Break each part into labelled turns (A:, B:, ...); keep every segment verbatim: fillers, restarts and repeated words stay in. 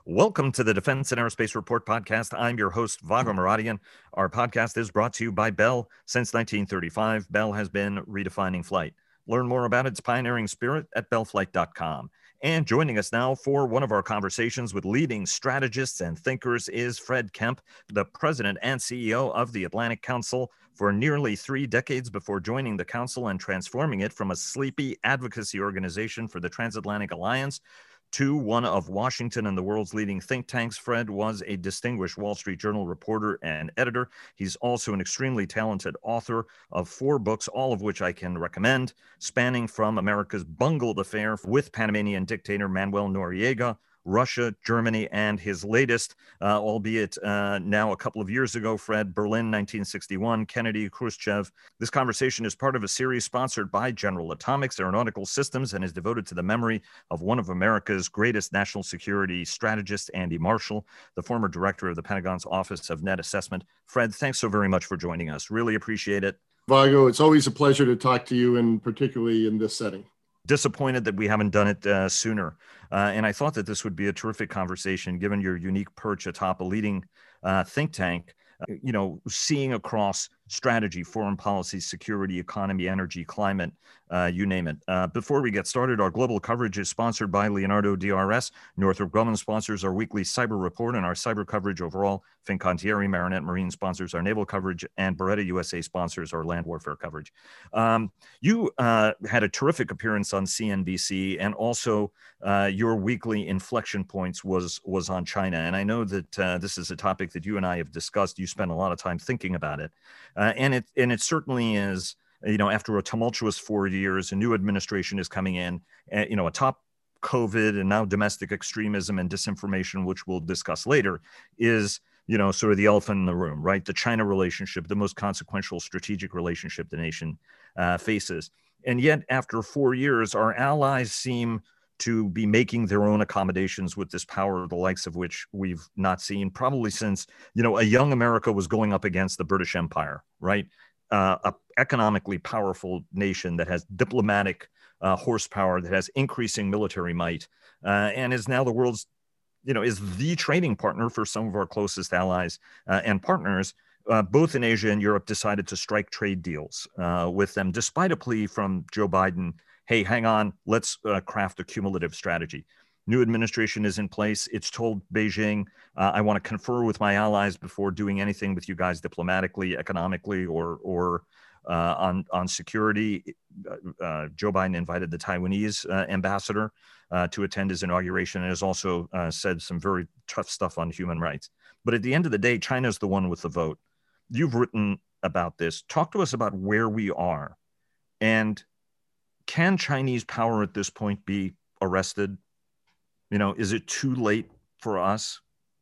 A: Welcome to the Defense and Aerospace Report podcast. I'm your host, Vago Muradian. Our podcast is brought to you by Bell. Since nineteen thirty-five, Bell has been redefining flight. Learn more about its pioneering spirit at bell flight dot com. And joining us now for one of our conversations with leading strategists and thinkers is Fred Kempe, the president and C E O of the Atlantic Council. For nearly three decades before joining the council and transforming it from a sleepy advocacy organization for the Transatlantic Alliance to one of Washington and the world's leading think tanks, Fred was a distinguished Wall Street Journal reporter and editor. He's also an extremely talented author of four books, all of which I can recommend, spanning from America's bungled affair with Panamanian dictator Manuel Noriega, Russia, Germany, and his latest, uh, albeit uh, now a couple of years ago, Fred, Berlin, nineteen sixty-one, Kennedy, Khrushchev. This conversation is part of a series sponsored by General Atomics Aeronautical Systems and is devoted to the memory of one of America's greatest national security strategists, Andy Marshall, the former director of the Pentagon's Office of Net Assessment. Fred, thanks so very much for joining us. Really appreciate it.
B: Vago, it's always a pleasure to talk to you, and particularly in this setting.
A: Disappointed that we haven't done it uh, sooner. Uh, and I thought that this would be a terrific conversation, given your unique perch atop a leading uh, think tank, uh, you know, seeing across strategy, foreign policy, security, economy, energy, climate, uh, you name it. Uh, before we get started, our global coverage is sponsored by Leonardo D R S. Northrop Grumman sponsors our weekly cyber report and our cyber coverage overall. Fincantieri Marinette Marine sponsors our naval coverage, and Beretta U S A sponsors our land warfare coverage. Um, you uh, had a terrific appearance on C N B C, and also uh, your weekly inflection points was was on China. And I know that uh, this is a topic that you and I have discussed. You spent a lot of time thinking about it. Uh, and it and it certainly is, you know, after a tumultuous four years, a new administration is coming in, uh, you know, atop COVID and now domestic extremism and disinformation, which we'll discuss later, is, you know, sort of the elephant in the room, right? The China relationship, the most consequential strategic relationship the nation uh, faces. And yet, after four years, our allies seem to be making their own accommodations with this power, the likes of which we've not seen probably since, you know, a young America was going up against the British Empire, right? Uh, a economically powerful nation that has diplomatic uh, horsepower, that has increasing military might, uh, and is now the world's, you know, is the trading partner for some of our closest allies uh, and partners, uh, both in Asia and Europe, decided to strike trade deals uh, with them, despite a plea from Joe Biden. Hey, hang on, let's uh, craft a cumulative strategy. New administration is in place. It's told Beijing, uh, I want to confer with my allies before doing anything with you guys diplomatically, economically, or or uh, on, on security. Uh, Joe Biden invited the Taiwanese uh, ambassador uh, to attend his inauguration and has also uh, said some very tough stuff on human rights. But at the end of the day, China's the one with the vote. You've written about this. Talk to us about where we are, and can Chinese power at this point be arrested? You know, is it too late for us?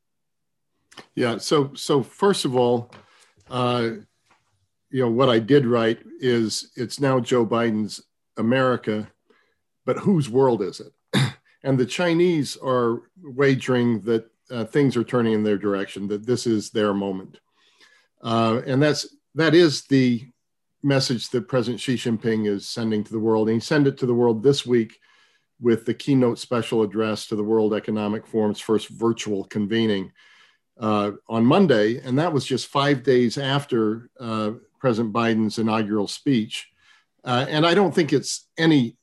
B: Yeah. So, so first of all, uh, you know, what I did write is it's now Joe Biden's America, but whose world is it? And the Chinese are wagering that uh, things are turning in their direction, that this is their moment. Uh, and that's, that is the message that President Xi Jinping is sending to the world. And he sent it to the world this week with the keynote special address to the World Economic Forum's first virtual convening uh, on Monday. And that was just five days after uh, President Biden's inaugural speech. Uh, and I don't think it's any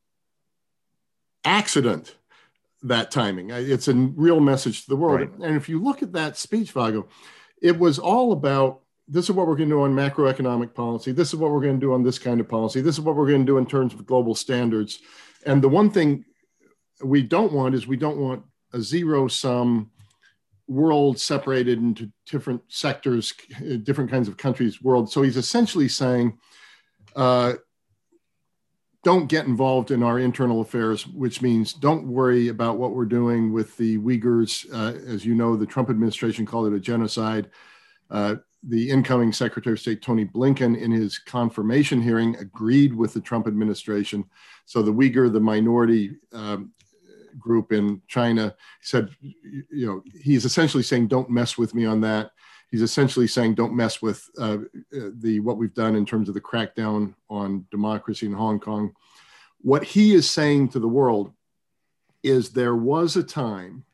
B: accident, that timing. It's a real message to the world. Right. And if you look at that speech, Vago, it was all about, this is what we're going to do on macroeconomic policy. This is what we're going to do on this kind of policy. This is what we're going to do in terms of global standards. And the one thing we don't want is we don't want a zero-sum world separated into different sectors, different kinds of countries, world. So he's essentially saying, uh, don't get involved in our internal affairs, which means don't worry about what we're doing with the Uyghurs. Uh, as you know, the Trump administration called it a genocide. Uh, The incoming Secretary of State, Tony Blinken, in his confirmation hearing, agreed with the Trump administration. So the Uyghur, the minority um, group in China, said, you know, he's essentially saying, don't mess with me on that. He's essentially saying, don't mess with uh, the what we've done in terms of the crackdown on democracy in Hong Kong. What he is saying to the world is there was a time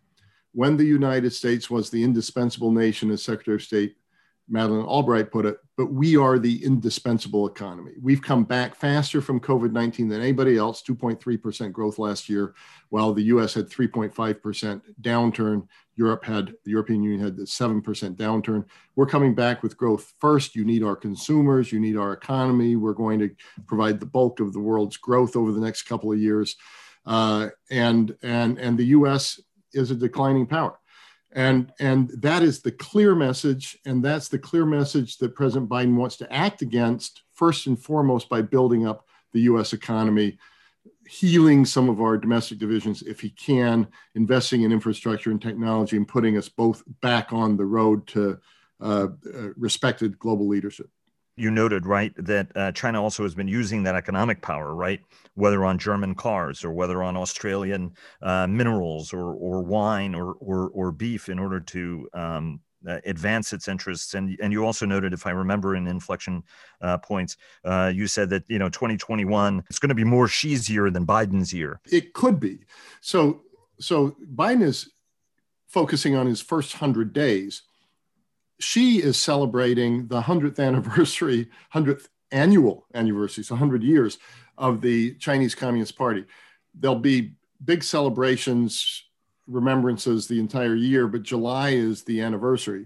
B: when the United States was the indispensable nation, as Secretary of State Madeleine Albright put it, but we are the indispensable economy. We've come back faster from COVID nineteen than anybody else, two point three percent growth last year, while the U S had three point five percent downturn. Europe had, the European Union had the seven percent downturn. We're coming back with growth first. You need our consumers, you need our economy. We're going to provide the bulk of the world's growth over the next couple of years. Uh, and, and, and the U S is a declining power. And, and that is the clear message. And that's the clear message that President Biden wants to act against, first and foremost, by building up the U S economy, healing some of our domestic divisions if he can, investing in infrastructure and technology, and putting us both back on the road to uh, uh, respected global leadership.
A: You noted, right, that uh, China also has been using that economic power, right, whether on German cars or whether on Australian uh, minerals or or wine or or, or beef in order to um, uh, advance its interests. And and you also noted, if I remember in inflection uh, points, uh, you said that, you know, twenty twenty-one, it's going to be more Xi's year than Biden's year.
B: It could be. So, so Biden is focusing on his first hundred days. Xi is celebrating the hundredth anniversary, hundredth annual anniversary, so one hundred years of the Chinese Communist Party. There'll be big celebrations, remembrances the entire year, but July is the anniversary.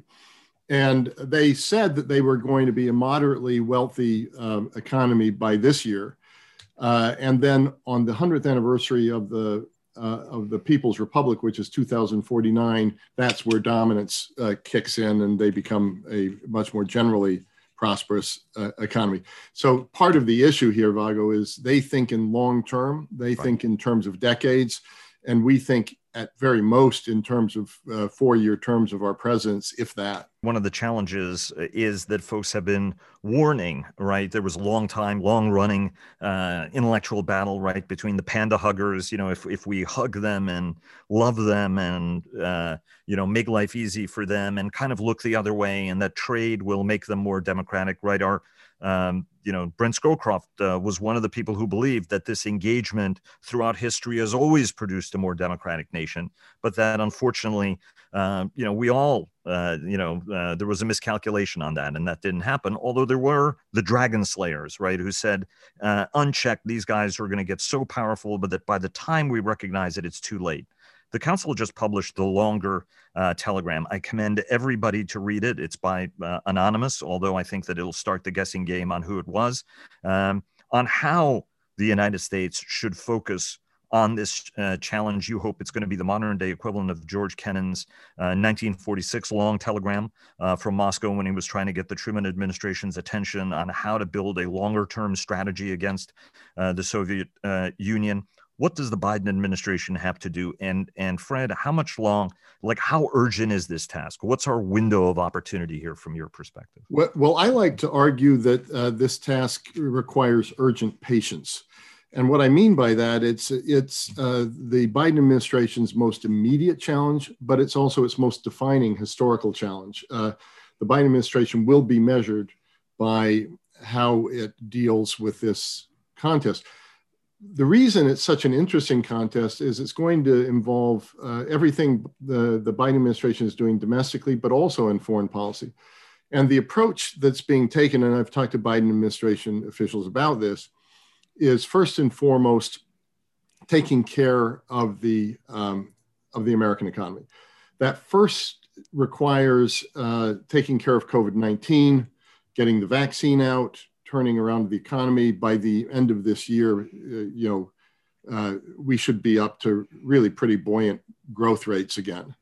B: And they said that they were going to be a moderately wealthy um, economy by this year. Uh, and then on the hundredth anniversary of the Uh, of the People's Republic, which is two thousand forty-nine, that's where dominance uh, kicks in and they become a much more generally prosperous uh, economy. So part of the issue here, Vago, is they think in long term, they
A: right.
B: think in terms of decades, and we think at very most in terms of uh, four-year terms of our presidents, if that.
A: One of the challenges is that folks have been warning, right? There was a long time, long running uh, intellectual battle, right, between the panda huggers. You know, if, if we hug them and love them and, uh, you know, make life easy for them and kind of look the other way, and that trade will make them more democratic, right? Our, um, you know, Brent Scowcroft uh, was one of the people who believed that this engagement throughout history has always produced a more democratic nation, but that unfortunately, uh, you know, we all, uh, you know, uh, there was a miscalculation on that, and that didn't happen. Although there were the dragon slayers, right, who said, uh, unchecked, these guys are going to get so powerful, but that by the time we recognize it, it's too late. The council just published the longer uh, telegram. I commend everybody to read it. It's by uh, anonymous, although I think that it'll start the guessing game on who it was, um, on how the United States should focus on this uh, challenge. You hope it's going to be the modern day equivalent of George Kennan's uh, nineteen forty-six long telegram uh, from Moscow when he was trying to get the Truman administration's attention on how to build a longer term strategy against uh, the Soviet uh, Union. What does the Biden administration have to do? And, and Fred, how much long, like how urgent is this task? What's our window of opportunity here from your perspective?
B: Well, well I like to argue that uh, this task requires urgent patience. And what I mean by that, it's, it's uh, the Biden administration's most immediate challenge, but it's also its most defining historical challenge. Uh, the Biden administration will be measured by how it deals with this contest. The reason it's such an interesting contest is it's going to involve uh, everything the, the Biden administration is doing domestically, but also in foreign policy. And the approach that's being taken, and I've talked to Biden administration officials about this, is first and foremost taking care of the, um, of the American economy. That first requires uh, taking care of COVID nineteen, getting the vaccine out, turning around the economy. By the end of this year, uh, you know, uh, we should be up to really pretty buoyant growth rates again.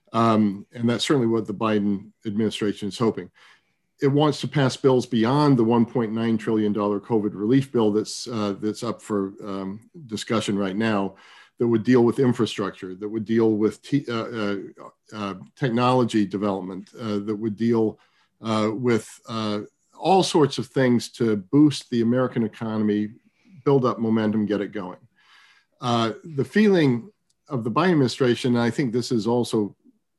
B: Um, and that's certainly what the Biden administration is hoping. It wants to pass bills beyond the one point nine trillion dollars COVID relief bill that's, uh, that's up for um, discussion right now, that would deal with infrastructure, that would deal with t- uh, uh, uh, technology development, uh, that would deal uh, with uh, all sorts of things to boost the American economy, build up momentum, get it going. Uh, the feeling of the Biden administration, and I think this is also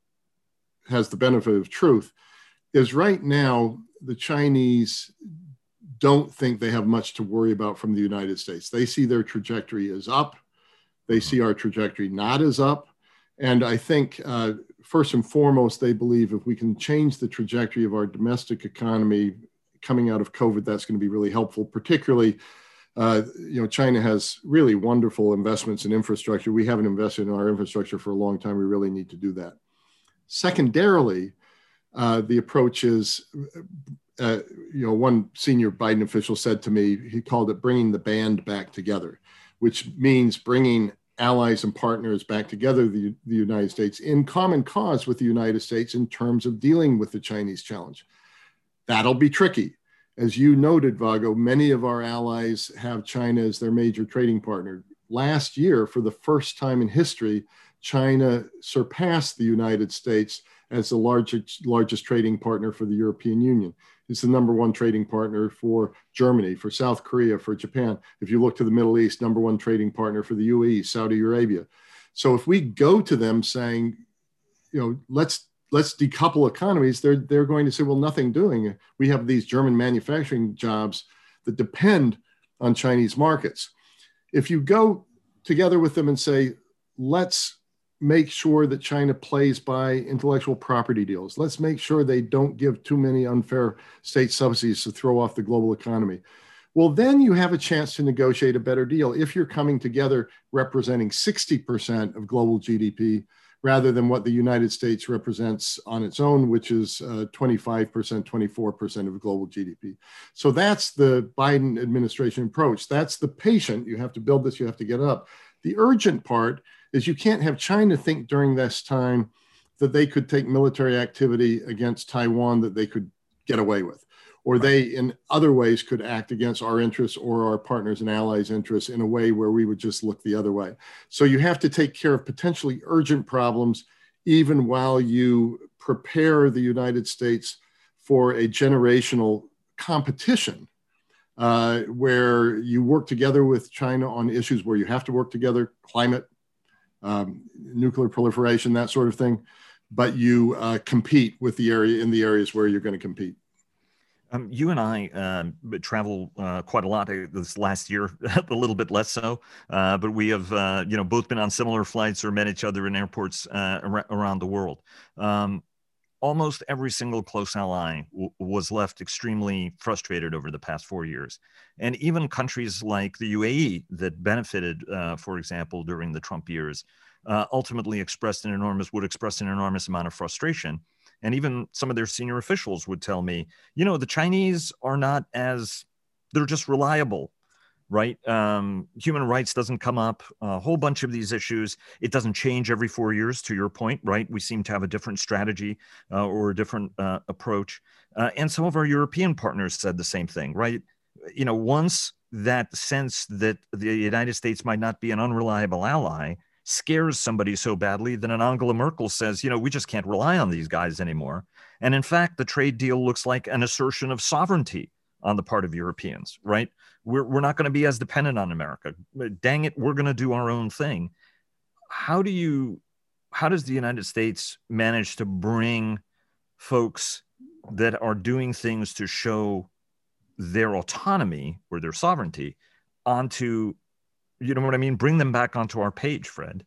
B: has the benefit of truth, is right now the Chinese don't think they have much to worry about from the United States. They see their trajectory as up. They see our trajectory not as up. And I think, uh, first and foremost, they believe if we can change the trajectory of our domestic economy coming out of COVID, that's going to be really helpful. Particularly, uh, you know, China has really wonderful investments in infrastructure. We haven't invested in our infrastructure for a long time. We really need to do that. Secondarily, uh, the approach is, uh, you know, one senior Biden official said to me, he called it bringing the band back together, which means bringing allies and partners back together, the, the United States, in common cause with the United States in terms of dealing with the Chinese challenge. That'll be tricky. As you noted, Vago, many of our allies have China as their major trading partner. Last year, for the first time in history, China surpassed the United States as the largest, largest trading partner for the European Union. It's the number one trading partner for Germany, for South Korea, for Japan. If you look to the Middle East, number one trading partner for the U A E, Saudi Arabia. So if we go to them saying, you know, let's let's decouple economies, they're they're going to say, well, nothing doing. We have these German manufacturing jobs that depend on Chinese markets. If you go together with them and say, let's make sure that China plays by intellectual property deals. Let's make sure they don't give too many unfair state subsidies to throw off the global economy. Well, then you have a chance to negotiate a better deal if you're coming together representing sixty percent of global G D P rather than what the United States represents on its own, which is uh, twenty-five percent, twenty-four percent of global G D P. So that's the Biden administration approach. That's the patient. You have to build this, you have to get up. The urgent part is you can't have China think during this time that they could take military activity against Taiwan that they could get away with, or they in other ways could act against our interests or our partners and allies' interests in a way where we would just look the other way. So you have to take care of potentially urgent problems, even while you prepare the United States for a generational competition uh, where you work together with China on issues where you have to work together, climate, um, nuclear proliferation, that sort of thing, but you uh, compete with the area in the areas where you're going to compete.
A: Um, you and I um, travel uh, quite a lot this last year, a little bit less so, uh, but we have, uh, you know, both been on similar flights or met each other in airports uh, ar- around the world. Um, almost every single close ally w- was left extremely frustrated over the past four years. And even countries like the U A E that benefited, uh, for example, during the Trump years, uh, ultimately expressed an enormous, would express an enormous amount of frustration. And even some of their senior officials would tell me, you know, the Chinese are not as, they're just reliable, right? Um, human rights doesn't come up, a whole bunch of these issues. It doesn't change every four years, to your point, right? We seem to have a different strategy uh, or a different uh, approach. Uh, and some of our European partners said the same thing, right? You know, once that sense that the United States might not be an unreliable ally scares somebody so badly that an Angela Merkel says, you know, we just can't rely on these guys anymore. And in fact, the trade deal looks like an assertion of sovereignty on the part of Europeans, right? We're, we're not going to be as dependent on America. Dang it, we're going to do our own thing. How do you, how does the United States manage to bring folks that are doing things to show their autonomy or their sovereignty onto, you know what I mean? Bring them back onto our page, Fred.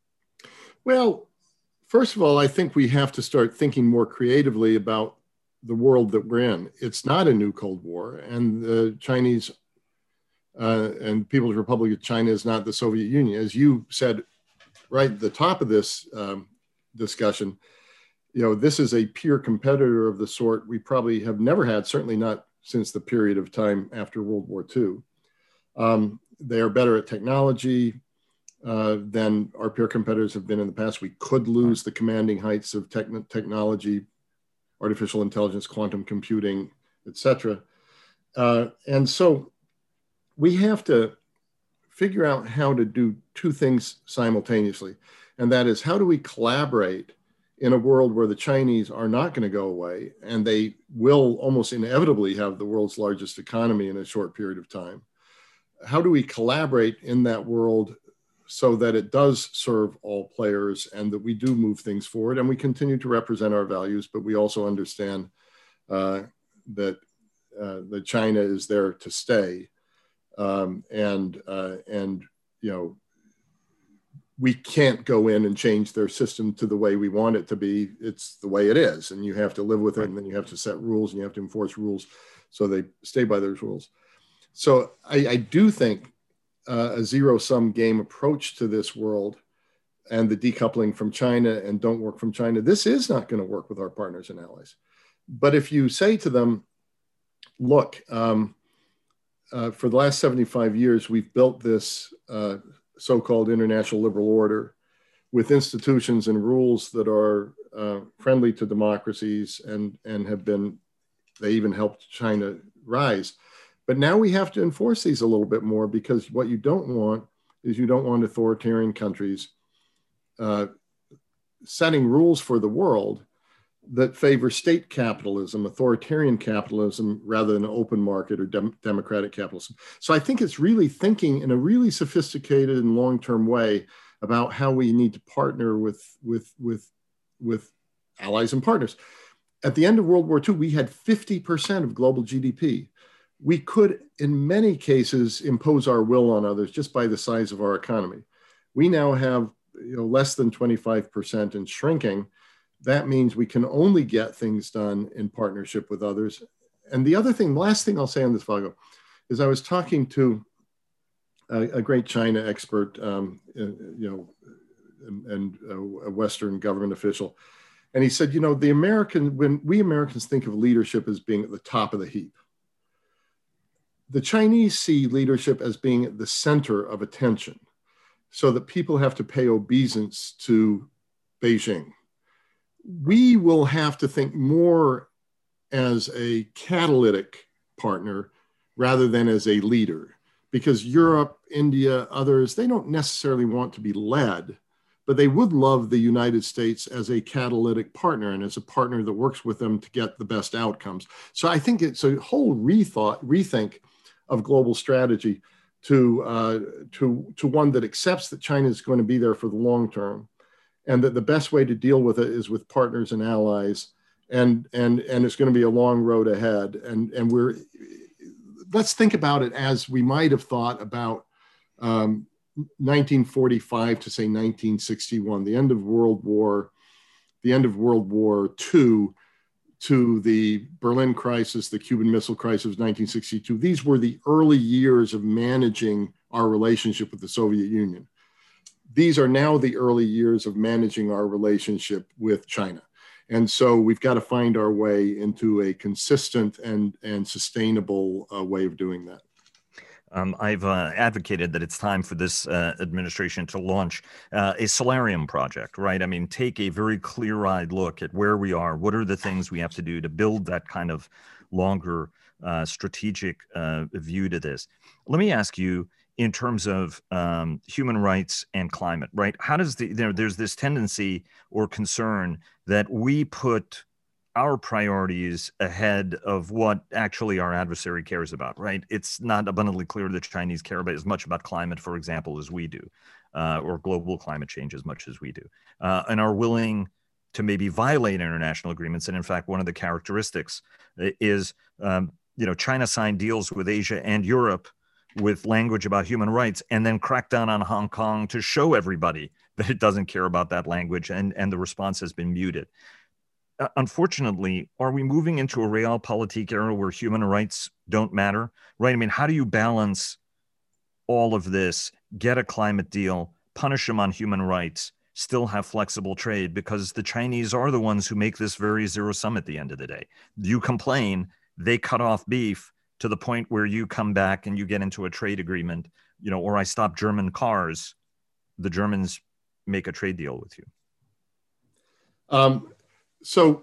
B: Well, first of all, I think we have to start thinking more creatively about the world that we're in. It's not a new Cold War, and the Chinese uh, and People's Republic of China is not the Soviet Union. As you said right at the top of this um, discussion, you know, this is a peer competitor of the sort we probably have never had, certainly not since the period of time after World War Two. Um, they are better at technology uh, than our peer competitors have been in the past. We could lose the commanding heights of techn- technology, artificial intelligence, quantum computing, et cetera. Uh, and so we have to figure out how to do two things simultaneously. And that is, how do we collaborate in a world where the Chinese are not going to go away and they will almost inevitably have the world's largest economy in a short period of time? How do we collaborate in that world so that it does serve all players and that we do move things forward and we continue to represent our values, but we also understand uh, that, uh, that China is there to stay. Um, and, uh, and, you know, we can't go in and change their system to the way we want it to be. It's the way it is, and you have to live with it, and then you have to set rules, and you have to enforce rules so they stay by those rules. So I, I do think uh, a zero-sum game approach to this world and the decoupling from China and don't work from China, this is not going to work with our partners and allies. But if you say to them, look, um, uh, for the last seventy-five years, we've built this uh, so-called international liberal order with institutions and rules that are uh, friendly to democracies and, and have been, they even helped China rise. But now we have to enforce these a little bit more, because what you don't want is you don't want authoritarian countries uh, setting rules for the world that favor state capitalism, authoritarian capitalism, rather than open market or dem- democratic capitalism. So I think it's really thinking in a really sophisticated and long-term way about how we need to partner with, with, with, with allies and partners. At the end of World War Two, we had fifty percent of global G D P. We could, in many cases, impose our will on others just by the size of our economy. We now have, you know, less than twenty-five percent and shrinking. That means we can only get things done in partnership with others. And the other thing, last thing I'll say on this, Vago, is I was talking to a, a great China expert, um, you know, and, and a Western government official. And he said, you know, the American, when we Americans think of leadership as being at the top of the heap, the Chinese see leadership as being at the center of attention, so that people have to pay obeisance to Beijing. We will have to think more as a catalytic partner rather than as a leader, because Europe, India, others, they don't necessarily want to be led, but they would love the United States as a catalytic partner and as a partner that works with them to get the best outcomes. So I think it's a whole rethought, rethink of global strategy to, uh, to, to one that accepts that China is going to be there for the long term, and that the best way to deal with it is with partners and allies, and, and, and it's going to be a long road ahead. And, and we're, let's think about it as we might have thought about um, nineteen forty-five to say nineteen sixty-one, the end of World War, the end of World War Two, to the Berlin crisis, the Cuban Missile Crisis of nineteen sixty-two. These were the early years of managing our relationship with the Soviet Union. These are now the early years of managing our relationship with China. And so we've got to find our way into a consistent and, and sustainable uh, way of doing that.
A: Um, I've uh, advocated that it's time for this uh, administration to launch uh, a solarium project, right? I mean, take a very clear-eyed look at where we are. What are the things we have to do to build that kind of longer uh, strategic uh, view to this? Let me ask you, in terms of um, human rights and climate, right? How does the, there, there's this tendency or concern that we put our priorities ahead of what actually our adversary cares about, right? It's not abundantly clear that Chinese care about as much about climate, for example, as we do, uh, or global climate change as much as we do, uh, and are willing to maybe violate international agreements. And in fact, one of the characteristics is, um, you know, China signed deals with Asia and Europe with language about human rights, and then crack down on Hong Kong to show everybody that it doesn't care about that language, and, and the response has been muted. Uh, unfortunately, are we moving into a realpolitik era where human rights don't matter, right? I mean, how do you balance all of this, get a climate deal, punish them on human rights, still have flexible trade? Because the Chinese are the ones who make this very zero sum at the end of the day. You complain, they cut off beef to the point where you come back and you get into a trade agreement, you know, or I stop German cars, the Germans make a trade deal with you.
B: Um, So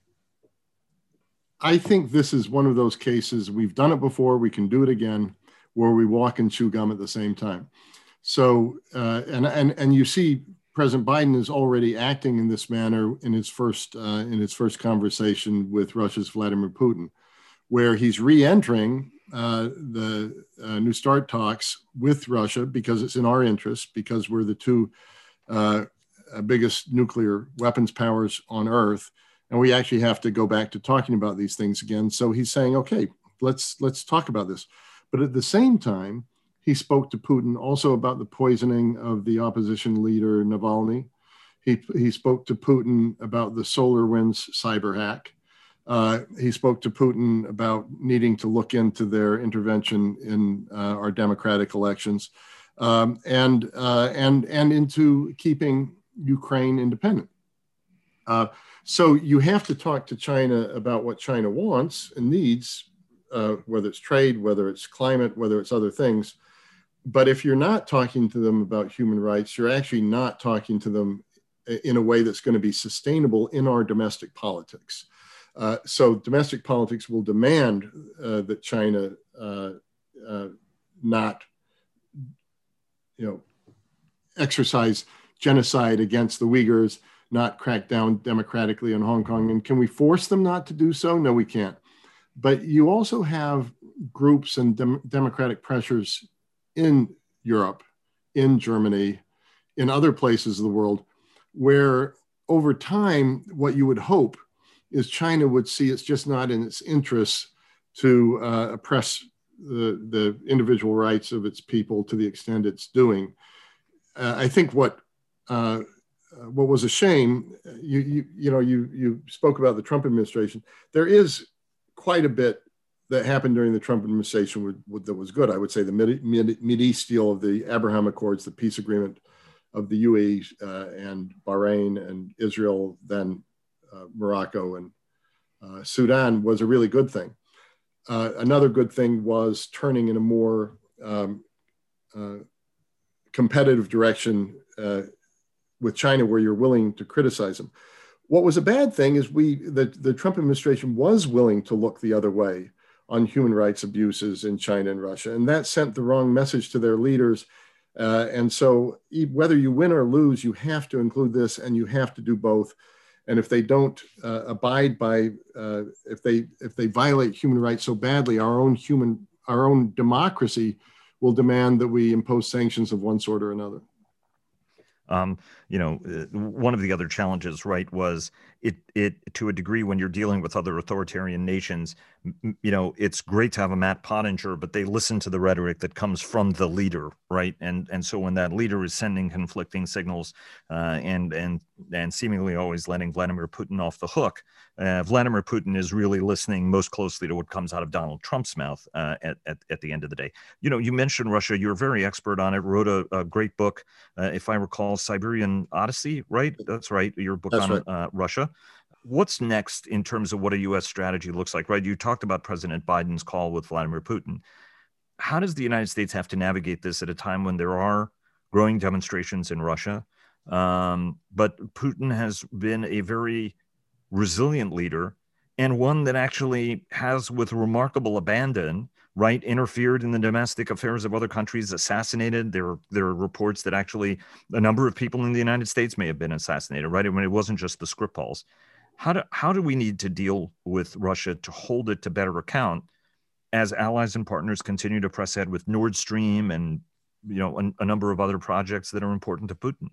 B: I think this is one of those cases, we've done it before, we can do it again, where we walk and chew gum at the same time. So, uh, and, and, and you see President Biden is already acting in this manner in his first, uh, in his first conversation with Russia's Vladimir Putin, where he's re-entering uh, the uh, New START talks with Russia because it's in our interest, because we're the two uh, Uh, biggest nuclear weapons powers on Earth, and we actually have to go back to talking about these things again. So he's saying, okay, let's let's talk about this. But at the same time, he spoke to Putin also about the poisoning of the opposition leader Navalny. He, he spoke to Putin about the SolarWinds cyber hack. Uh, he spoke to Putin about needing to look into their intervention in uh, our democratic elections, um, and uh, and and into keeping Ukraine independent. Uh, so you have to talk to China about what China wants and needs, uh, whether it's trade, whether it's climate, whether it's other things. But if you're not talking to them about human rights, you're actually not talking to them in a way that's going to be sustainable in our domestic politics. Uh, so domestic politics will demand uh, that China uh, uh, not, you know, exercise genocide against the Uyghurs, not crack down democratically on Hong Kong. And can we force them not to do so? No, we can't. But you also have groups and dem- democratic pressures in Europe, in Germany, in other places of the world, where over time, what you would hope is China would see it's just not in its interests to uh, oppress the, the individual rights of its people to the extent it's doing. Uh, I think what uh, what was a shame, you, you, you know, you, you spoke about the Trump administration. There is quite a bit that happened during the Trump administration with, with, that was good. I would say the Mid, Mid, Mideast deal of the Abraham Accords, the peace agreement of the U A E uh, and Bahrain and Israel, then uh, Morocco and uh, Sudan was a really good thing. Uh, another good thing was turning in a more um, uh, competitive direction uh, with China, where you're willing to criticize them. What was a bad thing is we the, the Trump administration was willing to look the other way on human rights abuses in China and Russia, and that sent the wrong message to their leaders. Uh, and so whether you win or lose, you have to include this, and you have to do both. And if they don't uh, abide by, uh, if they if they violate human rights so badly, our own human, our own democracy will demand that we impose sanctions of one sort or another.
A: Um, you know, uh, one of the other challenges, right, was it, it to a degree when you're dealing with other authoritarian nations, m- you know, it's great to have a Matt Pottinger, but they listen to the rhetoric that comes from the leader, right? And and so when that leader is sending conflicting signals uh, and and and seemingly always letting Vladimir Putin off the hook, uh, Vladimir Putin is really listening most closely to what comes out of Donald Trump's mouth uh, at, at at the end of the day. You know, you mentioned Russia. You're very expert on it. Wrote a, a great book, uh, if I recall, Siberian Odyssey, right? That's right. Your book
B: That's
A: on
B: right.
A: uh, Russia. What's next in terms of what a U S strategy looks like, right? You talked about President Biden's call with Vladimir Putin. How does the United States have to navigate this at a time when there are growing demonstrations in Russia? Um, but Putin has been a very resilient leader, and one that actually has, with remarkable abandon, right, interfered in the domestic affairs of other countries, assassinated. There, there are reports that actually a number of people in the United States may have been assassinated, right? I mean, it wasn't just the Skripals. How do, how do we need to deal with Russia to hold it to better account as allies and partners continue to press ahead with Nord Stream and, you know, a, a number of other projects that are important to Putin?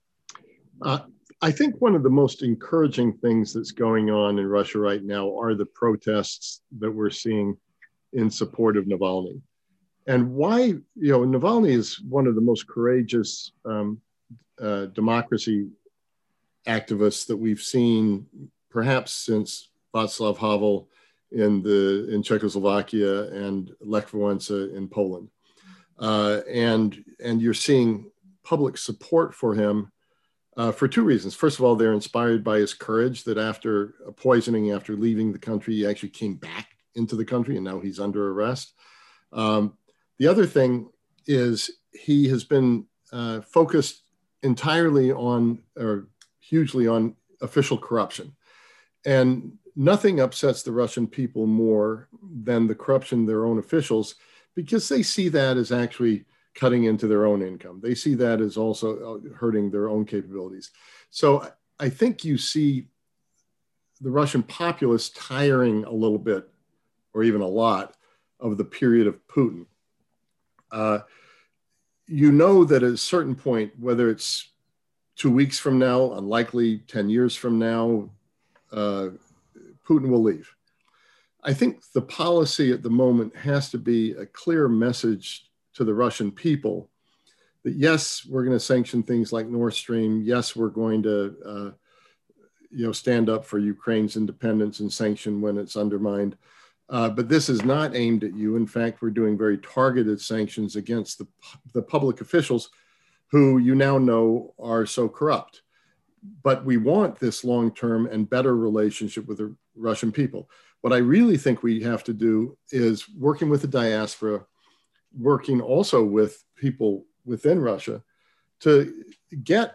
B: Uh, I think one of the most encouraging things that's going on in Russia right now are the protests that we're seeing in support of Navalny. And why, you know, Navalny is one of the most courageous um, uh, democracy activists that we've seen, perhaps since Václav Havel in the in Czechoslovakia and Lech Wałęsa in Poland. Uh, and, and you're seeing public support for him uh, for two reasons. First of all, they're inspired by his courage that after a poisoning, after leaving the country, he actually came back into the country and now he's under arrest. Um, the other thing is he has been uh, focused entirely on, or hugely on, official corruption. And nothing upsets the Russian people more than the corruption of their own officials, because they see that as actually cutting into their own income. They see that as also hurting their own capabilities. So I think you see the Russian populace tiring a little bit, or even a lot, of the period of Putin. Uh, you know that at a certain point, whether it's two weeks from now, unlikely ten years from now, uh, Putin will leave. I think the policy at the moment has to be a clear message to to the Russian people that, yes, we're going to sanction things like Nord Stream. Yes, we're going to, uh, you know, stand up for Ukraine's independence and sanction when it's undermined. Uh, but this is not aimed at you. In fact, we're doing very targeted sanctions against the, the public officials who you now know are so corrupt. But we want this long-term and better relationship with the Russian people. What I really think we have to do is working with the diaspora, working also with people within Russia to get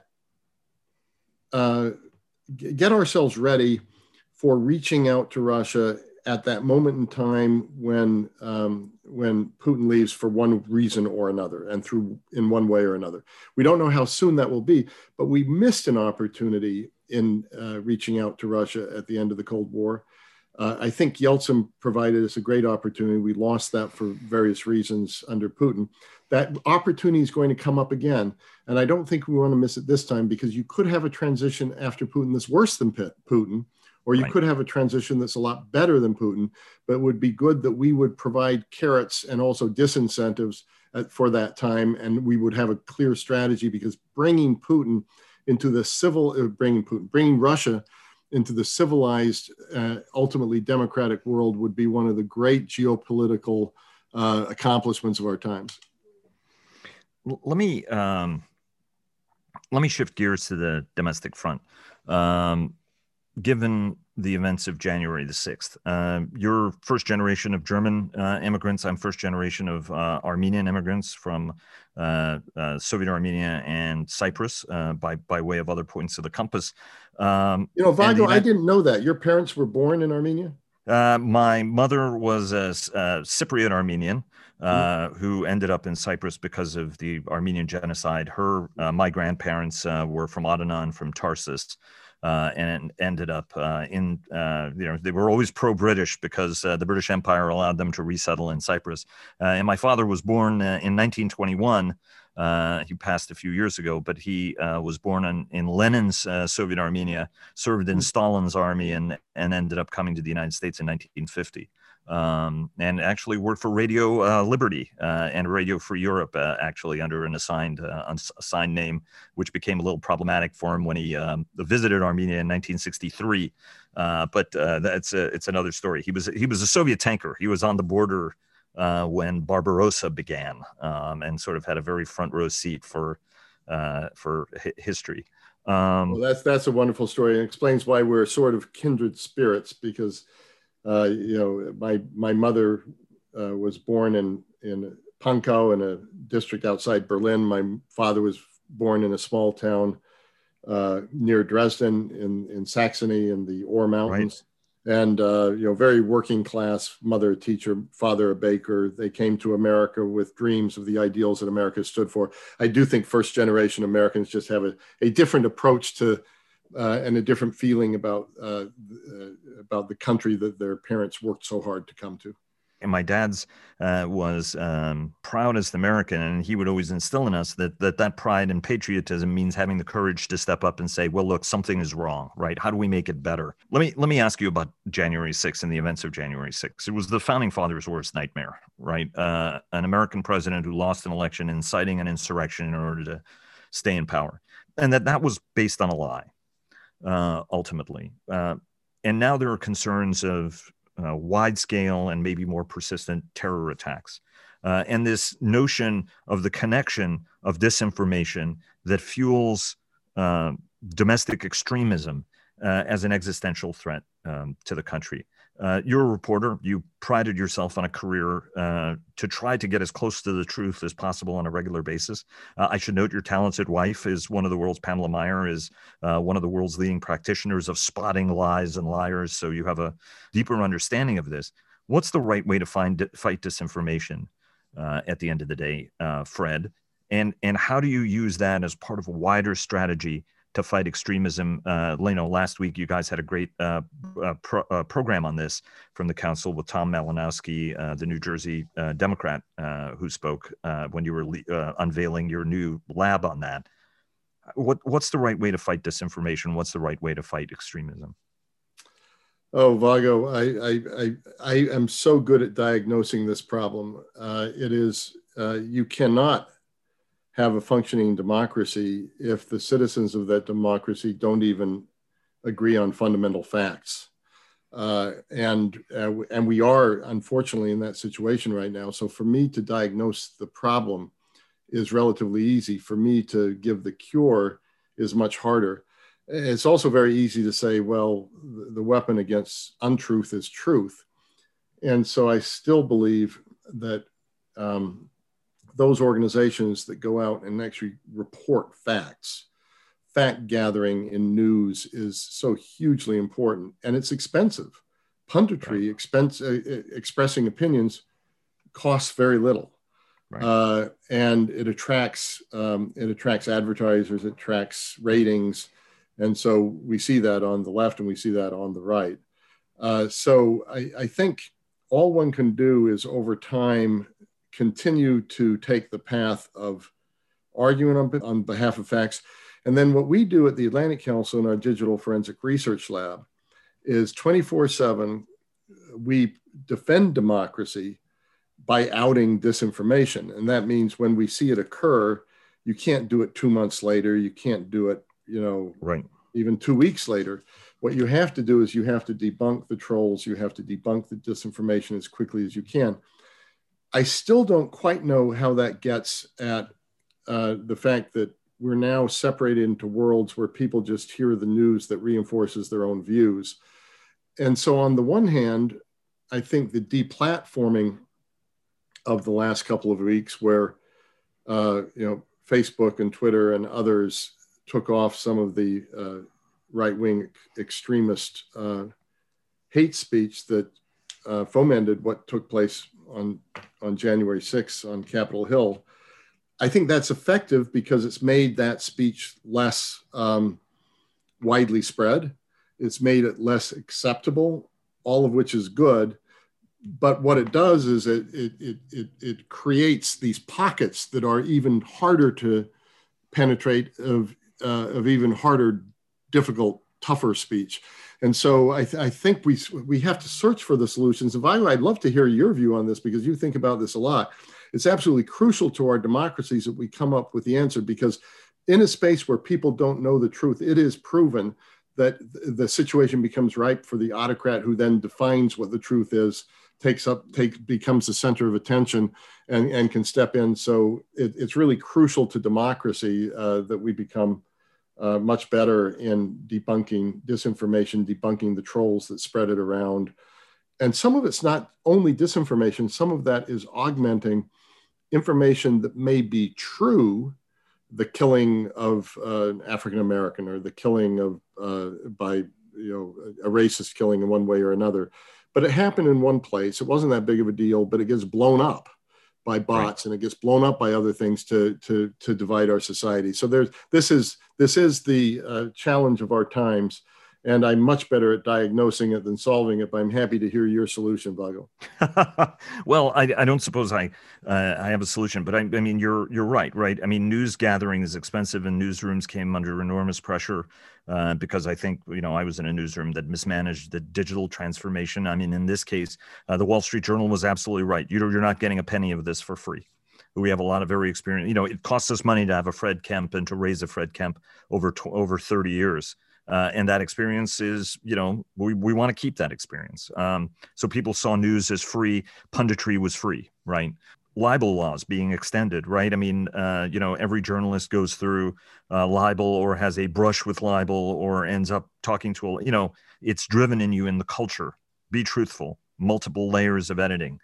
B: uh, get ourselves ready for reaching out to Russia at that moment in time when um, when Putin leaves for one reason or another, and through in one way or another. We don't know how soon that will be, but we missed an opportunity in uh, reaching out to Russia at the end of the Cold War. Uh, I think Yeltsin provided us a great opportunity. We lost that for various reasons under Putin. That opportunity is going to come up again. And I don't think we want to miss it this time, because you could have a transition after Putin that's worse than Putin, or you right. could have a transition that's a lot better than Putin, but it would be good that we would provide carrots and also disincentives at, for that time. And we would have a clear strategy, because bringing Putin into the civil, uh, bringing Putin, bringing Russia into the civilized, uh, ultimately democratic world would be one of the great geopolitical uh, accomplishments of our times.
A: Let me um, let me shift gears to the domestic front. Um, given the events of January the sixth, uh, you're first generation of German uh, immigrants. I'm first generation of uh, Armenian immigrants from uh, uh, Soviet Armenia and Cyprus uh, by by way of other points of the compass. Um,
B: you know, Vago, I didn't know that. Your parents were born in Armenia?
A: Uh, my mother was a, a Cypriot Armenian uh, mm-hmm. who ended up in Cyprus because of the Armenian genocide. Her, uh, my grandparents uh, were from Adana, from Tarsus. Uh, and ended up uh, in, uh, you know, they were always pro-British because uh, the British Empire allowed them to resettle in Cyprus. Uh, and my father was born uh, in nineteen twenty-one. Uh, he passed a few years ago, but he uh, was born in, in Lenin's uh, Soviet Armenia, served in Stalin's army, and, and ended up coming to the United States in nineteen fifty. Um, and actually worked for Radio uh, Liberty uh, and Radio Free Europe, uh, actually under an assigned uh, assigned name, which became a little problematic for him when he um, visited Armenia in nineteen sixty-three. Uh, but uh, that's a, it's another story. He was he was a Soviet tanker. He was on the border uh, when Barbarossa began, um, and sort of had a very front row seat for uh, for hi- history. Um,
B: well, that's that's a wonderful story, and explains why we're sort of kindred spirits, because. Uh, you know, my my mother uh, was born in in Pankow, in a district outside Berlin. My father was born in a small town uh, near Dresden in, in Saxony in the Ore Mountains. Right. And, uh, you know, very working class, mother a teacher, father a baker. They came to America with dreams of the ideals that America stood for. I do think first generation Americans just have a, a different approach to Uh, and a different feeling about uh, uh, about the country that their parents worked so hard to come to.
A: And my dad's uh, was um, proud as an American, and he would always instill in us that, that that pride and patriotism means having the courage to step up and say, well, look, something is wrong, right? How do we make it better? Let me let me ask you about January sixth and the events of January sixth. It was the founding fathers' worst nightmare, right? Uh, an American president who lost an election inciting an insurrection in order to stay in power. And that that was based on a lie. Uh, ultimately. Uh, and now there are concerns of uh, wide-scale and maybe more persistent terror attacks. Uh, and this notion of the connection of disinformation that fuels uh, domestic extremism uh, as an existential threat um, to the country. Uh, you're a reporter. You prided yourself on a career uh, to try to get as close to the truth as possible on a regular basis. Uh, I should note your talented wife is one of the world's, Pamela Meyer, is uh, one of the world's leading practitioners of spotting lies and liars. So you have a deeper understanding of this. What's the right way to find fight disinformation uh, at the end of the day, uh, Fred? And, and how do you use that as part of a wider strategy to fight extremism? Uh, you know, last week you guys had a great uh, uh, pro, uh, program on this from the council with Tom Malinowski, uh, the New Jersey uh, Democrat, uh, who spoke uh, when you were uh, unveiling your new lab on that. What what's the right way to fight disinformation? What's the right way to fight extremism?
B: Oh, Vago, I I I, I am so good at diagnosing this problem. Uh, it is uh, you cannot have a functioning democracy if the citizens of that democracy don't even agree on fundamental facts. Uh, and, uh, and we are, unfortunately, in that situation right now. So for me to diagnose the problem is relatively easy. For me to give the cure is much harder. It's also very easy to say, well, the weapon against untruth is truth. And so I still believe that um, those organizations that go out and actually report facts, fact gathering in news is so hugely important, and it's expensive. Punditry, right. expense, uh, expressing opinions costs very little. Right. Uh, and it attracts, um, it attracts advertisers, it attracts ratings. And so we see that on the left and we see that on the right. Uh, so I, I think all one can do is over time continue to take the path of arguing on, on behalf of facts. And then what we do at the Atlantic Council in our Digital Forensic Research Lab is twenty-four seven, we defend democracy by outing disinformation. And that means when we see it occur, you can't do it two months later, you can't do it, you know,
A: right.
B: even two weeks later. What you have to do is you have to debunk the trolls, you have to debunk the disinformation as quickly as you can. I still don't quite know how that gets at uh, the fact that we're now separated into worlds where people just hear the news that reinforces their own views. And so on the one hand, I think the deplatforming of the last couple of weeks where, uh, you know, Facebook and Twitter and others took off some of the uh, right-wing extremist uh, hate speech that uh, fomented what took place on, on January sixth on Capitol Hill. I think that's effective because it's made that speech less um, widely spread. It's made it less acceptable, all of which is good. But what it does is it, it, it, it, it creates these pockets that are even harder to penetrate of, uh, of even harder, difficult, tougher speech. And so I, th- I think we, we have to search for the solutions. And Vago, I'd love to hear your view on this because you think about this a lot. It's absolutely crucial to our democracies that we come up with the answer, because in a space where people don't know the truth, it is proven that the situation becomes ripe for the autocrat who then defines what the truth is, takes up, take, becomes the center of attention and, and can step in. So it, it's really crucial to democracy uh, that we become uh, much better in debunking disinformation, debunking the trolls that spread it around. And some of it's not only disinformation, some of that is augmenting information that may be true, the killing of uh, an African-American or the killing of, uh, by, you know, a racist killing in one way or another. But it happened in one place. It wasn't that big of a deal, but it gets blown up by bots, right. And it gets blown up by other things to, to, to divide our society. So there's, this is, this is the uh, challenge of our times. And I'm much better at diagnosing it than solving it, but I'm happy to hear your solution, Vago.
A: Well, I, I don't suppose I uh, I have a solution, but I, I mean, you're you're right, right? I mean, news gathering is expensive, and newsrooms came under enormous pressure uh, because I think, you know, I was in a newsroom that mismanaged the digital transformation. I mean, in this case, uh, the Wall Street Journal was absolutely right. You're, you're not getting a penny of this for free. We have a lot of very experienced, you know, it costs us money to have a Fred Kemp and to raise a Fred Kemp over over thirty years. Uh, and that experience is, you know, we, we want to keep that experience. Um, so people saw news as free. Punditry was free, right? Libel laws being extended, right? I mean, uh, you know, every journalist goes through uh, libel or has a brush with libel or ends up talking to a, you know, it's driven in you in the culture. Be truthful, multiple layers of editing,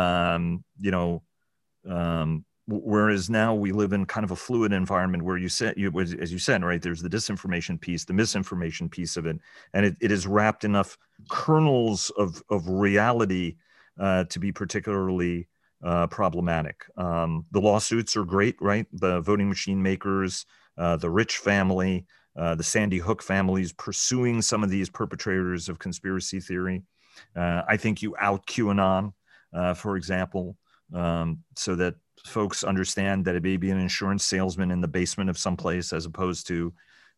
A: um, you know, um, whereas now we live in kind of a fluid environment where you said, you, as you said, right, there's the disinformation piece, the misinformation piece of it, and it, it is wrapped enough kernels of, of reality uh, to be particularly uh, problematic. Um, the lawsuits are great, right? The voting machine makers, uh, the Rich family, uh, the Sandy Hook families pursuing some of these perpetrators of conspiracy theory. Uh, I think you out QAnon, uh, for example, um, so that folks understand that it may be an insurance salesman in the basement of someplace as opposed to,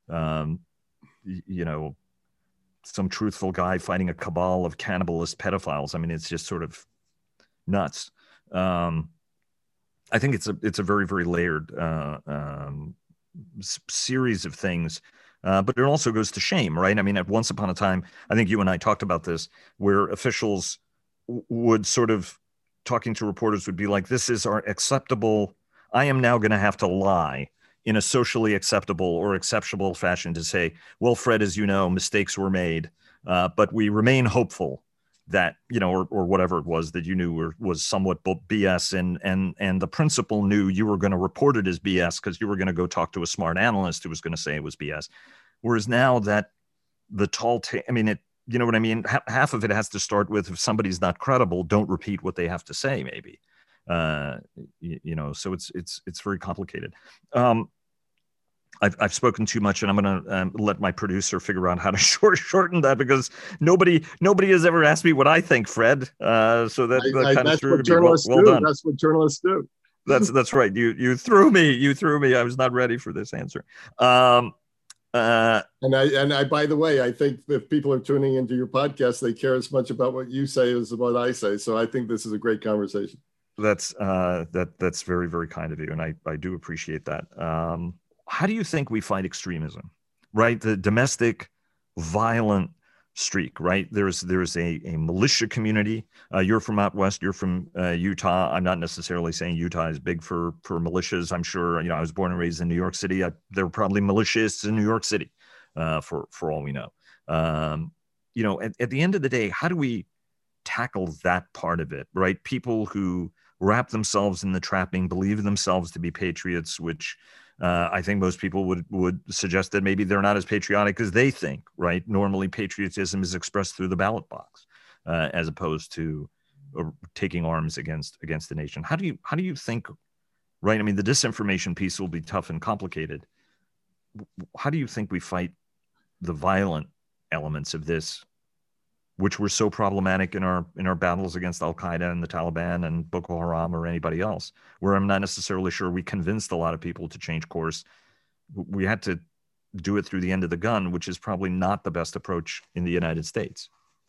A: um, you know, some truthful guy fighting a cabal of cannibalist pedophiles. I mean, it's just sort of nuts. Um, I think it's a it's a very very layered uh, um, s- series of things, uh, but it also goes to shame, right? I mean, at once upon a time, I think you and I talked about this, where officials w- would sort of talking to reporters would be like, "This is our acceptable. I am now going to have to lie in a socially acceptable or acceptable fashion to say, well, Fred, as you know, mistakes were made, uh, but we remain hopeful." That, you know, or, or whatever it was that you knew were, was somewhat B S, and and and the principal knew you were going to report it as B S because you were going to go talk to a smart analyst who was going to say it was B S. Whereas now that the tall, ta- I mean, it, you know what I mean? H- half of it has to start with, if somebody's not credible, don't repeat what they have to say, maybe. Uh, you, you know, so it's it's it's very complicated. Um, I've, I've spoken too much, and I'm going to um, let my producer figure out how to short, shorten that, because nobody nobody has ever asked me what I think, Fred. Uh, so that, that
B: I, I,
A: kind of
B: that's
A: threw
B: what
A: to me. Well,
B: journalists
A: well
B: do.
A: done.
B: That's what journalists do.
A: That's that's right. You you threw me. You threw me. I was not ready for this answer. Um, uh,
B: and I and I by the way, I think if people are tuning into your podcast, they care as much about what you say as what I say. So I think this is a great conversation.
A: That's uh, that that's very very kind of you, and I I do appreciate that. Um, how do you think we fight extremism? Right, the domestic violent streak. Right, there's there's a a militia community. Uh, you're from out west. You're from uh, Utah. I'm not necessarily saying Utah is big for for militias. I'm sure, you know, I was born and raised in New York City. I, there were probably militias in New York City, uh, for for all we know. Um, you know, at, at the end of the day, how do we tackle that part of it? Right, people who wrap themselves in the trapping, believe themselves to be patriots, which uh, I think most people would would suggest that maybe they're not as patriotic as they think. Right? Normally, patriotism is expressed through the ballot box, uh, as opposed to uh, taking arms against against the nation. How do you how do you think? Right? I mean, the disinformation piece will be tough and complicated. How do you think we fight the violent elements of this, which were so problematic in our in our battles against Al Qaeda and the Taliban and Boko Haram or anybody else, where I'm not necessarily sure we convinced a lot of people to change course? We had to do it through the end of the gun, which is probably not the best approach in the United States.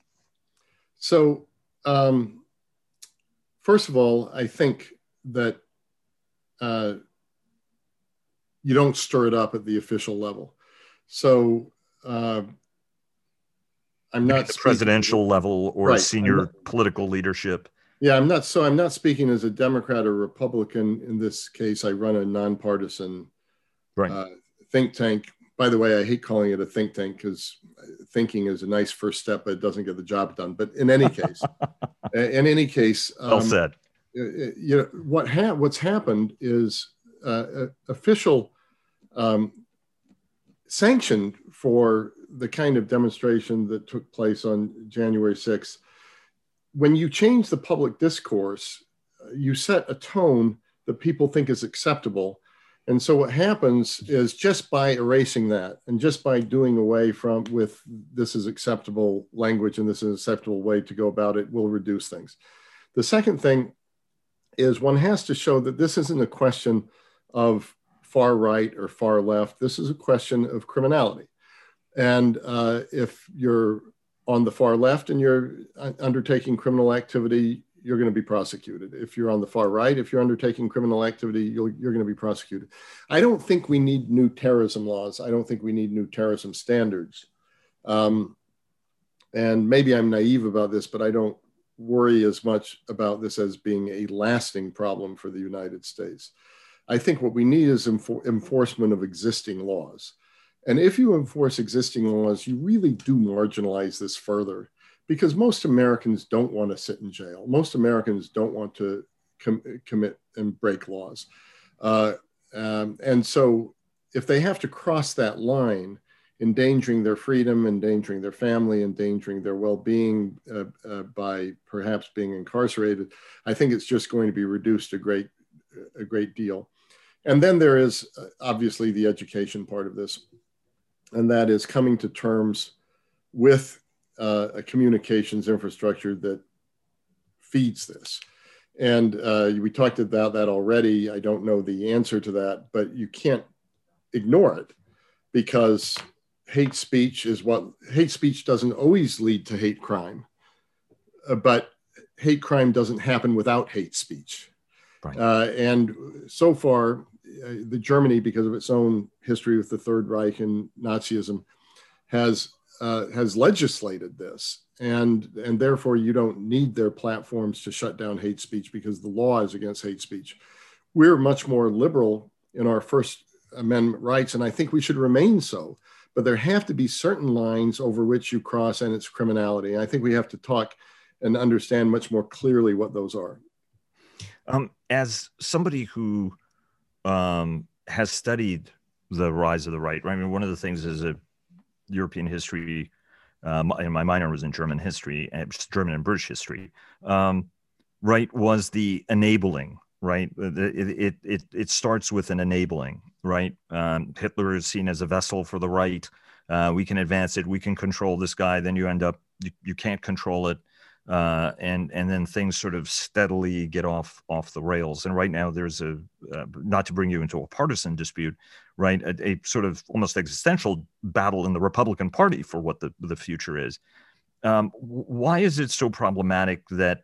B: So, um, first of all, I think that uh, you don't stir it up at the official level. So, uh, I'm not
A: the presidential level or
B: right,
A: senior
B: not,
A: political leadership.
B: Yeah, I'm not. So I'm not speaking as a Democrat or Republican. In this case, I run a nonpartisan
A: right.
B: uh, think tank. By the way, I hate calling it a think tank because thinking is a nice first step, but it doesn't get the job done. But in any case, in any case,
A: um, well said.
B: You know what? Ha- what's happened is uh, official um, sanction for the kind of demonstration that took place on January sixth. When you change the public discourse, you set a tone that people think is acceptable. And so what happens is, just by erasing that and just by doing away from with this is acceptable language and this is an acceptable way to go about it, will reduce things. The second thing is, one has to show that this isn't a question of far right or far left. This is a question of criminality. And uh, if you're on the far left and you're undertaking criminal activity, you're going to be prosecuted. If you're on the far right, if you're undertaking criminal activity, you'll, you're going to be prosecuted. I don't think we need new terrorism laws. I don't think we need new terrorism standards. Um, and maybe I'm naive about this, but I don't worry as much about this as being a lasting problem for the United States. I think what we need is enfor- enforcement of existing laws. And if you enforce existing laws, you really do marginalize this further, because most Americans don't want to sit in jail. Most Americans don't want to com- commit and break laws. Uh, um, and so if they have to cross that line, endangering their freedom, endangering their family, endangering their well-being uh, uh, by perhaps being incarcerated, I think it's just going to be reduced a great, a great deal. And then there is uh, obviously the education part of this. And that is coming to terms with uh, a communications infrastructure that feeds this. And uh, we talked about that already. I don't know the answer to that, but you can't ignore it, because hate speech is what hate speech doesn't always lead to hate crime, uh, but hate crime doesn't happen without hate speech.
A: Right.
B: Uh, and so far, uh, the Germany, because of its own history with the Third Reich and Nazism, has uh, has legislated this, and and therefore you don't need their platforms to shut down hate speech because the law is against hate speech. We're much more liberal in our First Amendment rights, and I think we should remain so. But there have to be certain lines over which you cross, and it's criminality. And I think we have to talk and understand much more clearly what those are.
A: Um, as somebody who um, has studied the rise of the right, right? I mean, one of the things is a European history, um, and my minor was in German history, German and British history, um, right, was the enabling, right? It, it, it, it starts with an enabling, right? Um, Hitler is seen as a vessel for the right. Uh, we can advance it. We can control this guy. Then you end up, you, you can't control it. Uh, and and then things sort of steadily get off off the rails. And right now there's a, uh, not to bring you into a partisan dispute, right, a, a sort of almost existential battle in the Republican Party for what the, the future is. Um, why is it so problematic that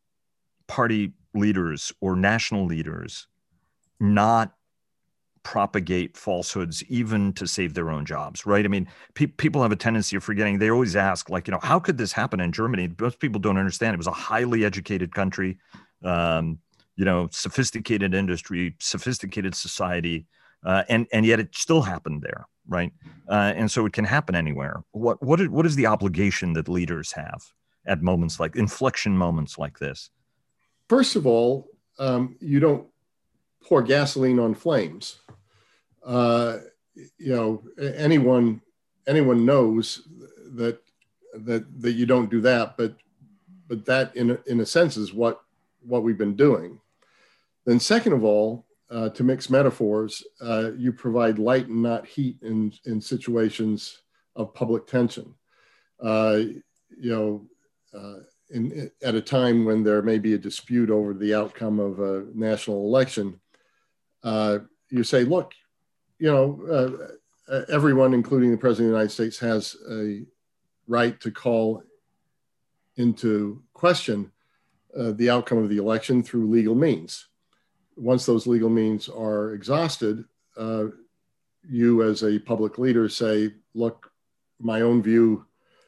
A: party leaders or national leaders not propagate falsehoods even to save their own jobs, right? I mean, pe- people have a tendency of forgetting. They always ask, like, you know, how could this happen in Germany? Most people don't understand. It was a highly educated country, um, you know, sophisticated industry, sophisticated society, uh, and and yet it still happened there, right? Uh, and so it can happen anywhere. What what is, what is the obligation that leaders have at moments like inflection moments like this?
B: First of all, um, you don't pour gasoline on flames. Uh, you know, anyone anyone knows that that that you don't do that, but but that in a, in a sense is what what we've been doing. Then, second of all, uh, to mix metaphors, uh, you provide light and not heat in in situations of public tension. Uh, you know, uh, in, at a time when there may be a dispute over the outcome of a national election, uh, you say, look, you know, uh, everyone, including the President of the United States, has a right to call into question uh, the outcome of the election through legal means. Once those legal means are exhausted, uh, you as a public leader say, look, my own view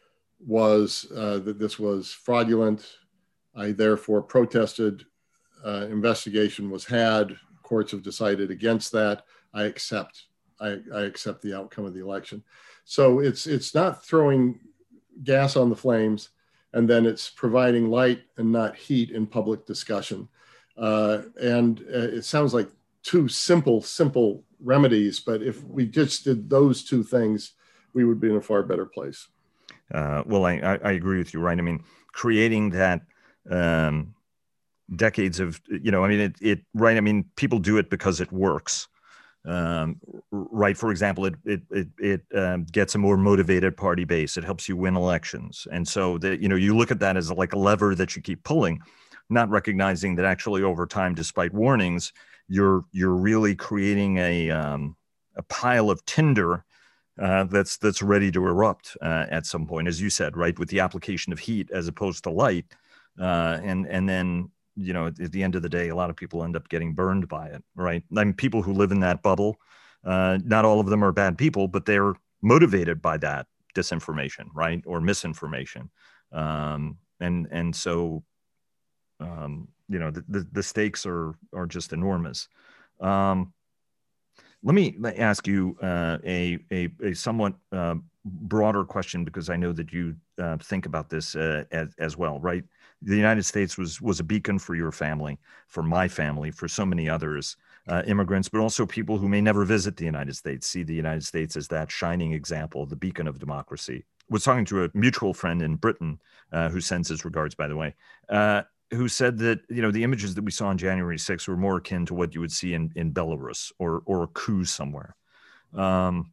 B: was uh, that this was fraudulent. I therefore protested. Uh, investigation was had. Courts have decided against that. I accept. I, I accept the outcome of the election. So it's it's not throwing gas on the flames, and then it's providing light and not heat in public discussion. Uh, and uh, it sounds like two simple, simple remedies, but if we just did those two things, we would be in a far better place.
A: Uh, well, I, I agree with you, right? I mean, creating that um, decades of, you know, I mean, it, it, right. I mean, people do it because it works. Um, right. For example, it, it, it, it um, gets a more motivated party base. It helps you win elections. And so that, you know, you look at that as like a lever that you keep pulling, not recognizing that actually over time, despite warnings, you're, you're really creating a, um, a pile of tinder Uh, that's that's ready to erupt uh, at some point, as you said, right, with the application of heat as opposed to light, uh, and and then you know at, at the end of the day, a lot of people end up getting burned by it, right? I mean, people who live in that bubble, uh, not all of them are bad people, but they're motivated by that disinformation, right, or misinformation, um, and and so um, you know the, the the stakes are are just enormous. Um, Let me ask you uh, a, a, a somewhat uh, broader question, because I know that you uh, think about this uh, as, as well, right? The United States was was a beacon for your family, for my family, for so many others, uh, immigrants, but also people who may never visit the United States, see the United States as that shining example, the beacon of democracy. I was talking to a mutual friend in Britain uh, who sends his regards, by the way, uh, who said that, you know, the images that we saw on January sixth were more akin to what you would see in, in Belarus or, or a coup somewhere. Um,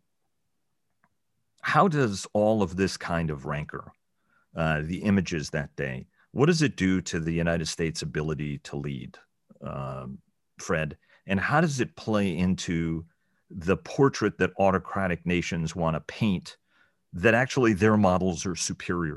A: how does all of this kind of rancor, uh, the images that day, what does it do to the United States' ability to lead, um, Fred? And how does it play into the portrait that autocratic nations want to paint, that actually their models are superior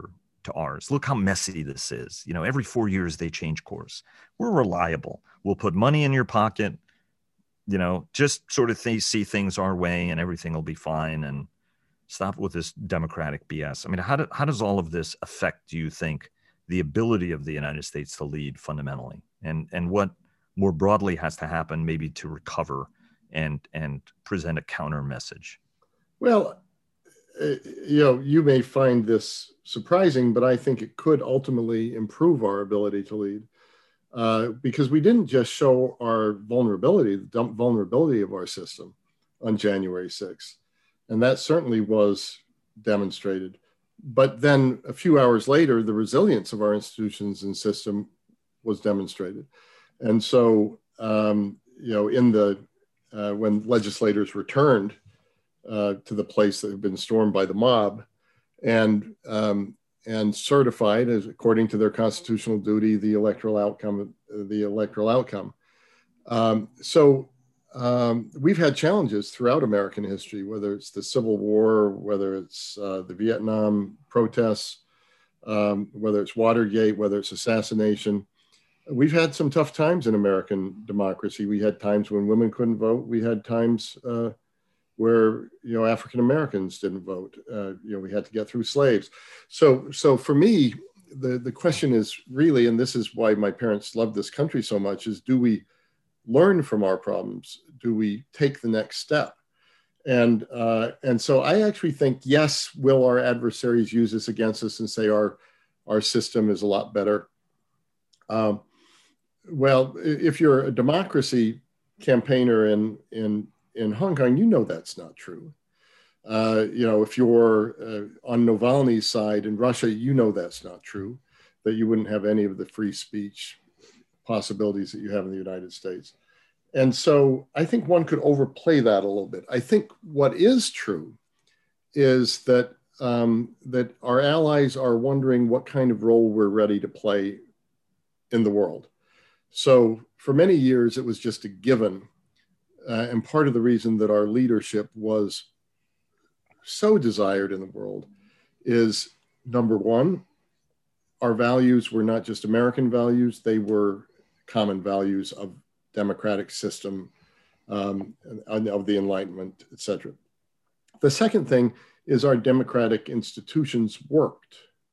A: to ours. Look how messy this is. You know, every four years they change course. We're reliable. We'll put money in your pocket, you know, just sort of th- see things our way and everything will be fine. And stop with this democratic B S. I mean, how, do, how does all of this affect, do you think, the ability of the United States to lead fundamentally? And, and what more broadly has to happen maybe to recover and, and present a counter message?
B: Well, uh, you know, you may find this surprising, but I think it could ultimately improve our ability to lead. Uh, because we didn't just show our vulnerability, the vulnerability of our system on January sixth. And that certainly was demonstrated. But then a few hours later, the resilience of our institutions and system was demonstrated. And so, um, you know, in the, uh, when legislators returned uh, to the place that had been stormed by the mob and, um, and certified, as according to their constitutional duty, the electoral outcome, the electoral outcome. Um, so um, we've had challenges throughout American history, whether it's the Civil War, whether it's uh, the Vietnam protests, um, whether it's Watergate, whether it's assassination. We've had some tough times in American democracy. We had times when women couldn't vote. We had times uh, where, you know, African Americans didn't vote. Uh, you know, we had to get through slaves. So, so for me, the, the question is really, and this is why my parents loved this country so much, is do we learn from our problems? Do we take the next step? And, uh, and so I actually think, yes, will our adversaries use this against us and say our, our system is a lot better? Um, well, if you're a democracy campaigner in, in, in Hong Kong, you know that's not true. Uh, you know, if you're uh, on Navalny's side in Russia, you know that's not true, that you wouldn't have any of the free speech possibilities that you have in the United States. And so I think one could overplay that a little bit. I think what is true is that, um, that our allies are wondering what kind of role we're ready to play in the world. So for many years, it was just a given. Uh, and part of the reason that our leadership was so desired in the world is, number one, our values were not just American values, they were common values of democratic system, um, of the Enlightenment, et cetera. The second thing is our democratic institutions worked.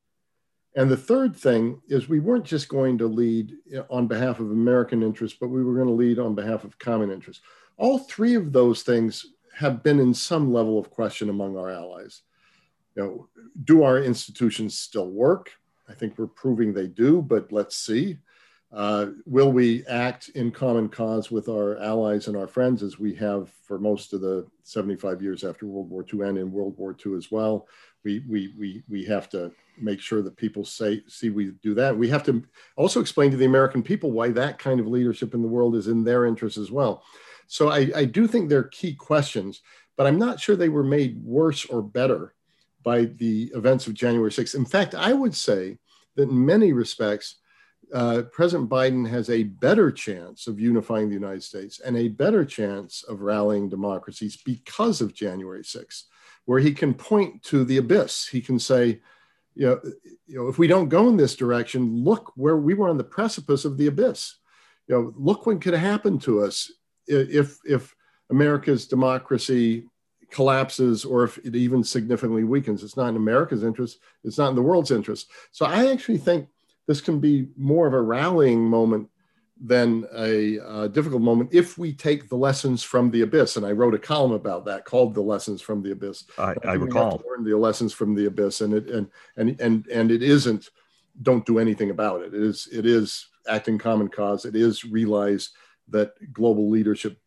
B: And the third thing is we weren't just going to lead on behalf of American interests, but we were going to lead on behalf of common interests. All three of those things have been in some level of question among our allies. You know, do our institutions still work? I think we're proving they do, but let's see. Uh, will we act in common cause with our allies and our friends, as we have for most of the seventy-five years after World War Two and in World War Two as well? We, we, we, we have to make sure that people say, see we do that. We have to also explain to the American people why that kind of leadership in the world is in their interest as well. So I, I do think they're key questions, but I'm not sure they were made worse or better by the events of January sixth. In fact, I would say that in many respects, uh, President Biden has a better chance of unifying the United States and a better chance of rallying democracies because of January sixth, where he can point to the abyss. He can say, you know, you know, if we don't go in this direction, look where we were on the precipice of the abyss. You know, look what could have happened to us if, if America's democracy collapses, or if it even significantly weakens. It's not in America's interest. It's not in the world's interest. So I actually think this can be more of a rallying moment than a uh, difficult moment if we take the lessons from the abyss. And I wrote a column about that called "The Lessons from the Abyss."
A: I, I recall.
B: Learn the lessons from the abyss, and it and and and and it isn't don't do anything about it. It is it is act in common cause. It is realize that global leadership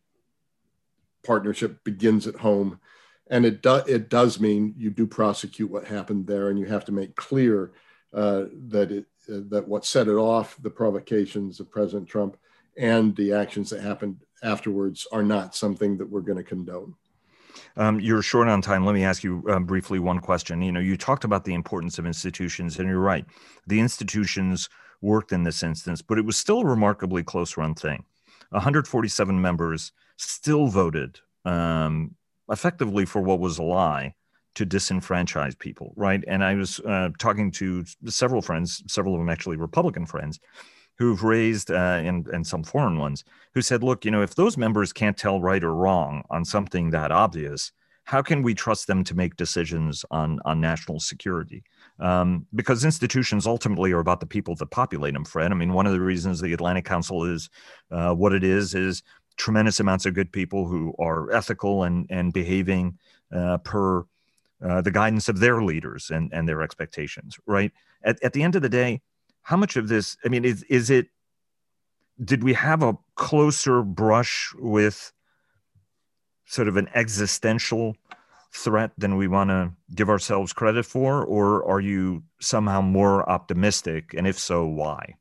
B: partnership begins at home. And it, do, it does mean you do prosecute what happened there, and you have to make clear uh, that, it, uh, that what set it off, the provocations of President Trump and the actions that happened afterwards, are not something that we're going to condone.
A: Um, you're short on time. Let me ask you uh, briefly one question. You know, you talked about the importance of institutions, and you're right. The institutions worked in this instance, but it was still a remarkably close-run thing. one hundred forty-seven members still voted um, effectively for what was a lie to disenfranchise people, right? And I was uh, talking to several friends, several of them actually Republican friends, who've raised, uh, and, and some foreign ones, who said, look, you know, if those members can't tell right or wrong on something that obvious, how can we trust them to make decisions on, on national security? Um, because institutions ultimately are about the people that populate them, Fred. I mean, one of the reasons the Atlantic Council is uh, what it is, is tremendous amounts of good people who are ethical and, and behaving uh, per uh, the guidance of their leaders and, and their expectations, right? At, at the end of the day, how much of this, I mean, is, is it, did we have a closer brush with sort of an existential threat than we want to give ourselves credit for, or are you somehow more optimistic? And if so, why?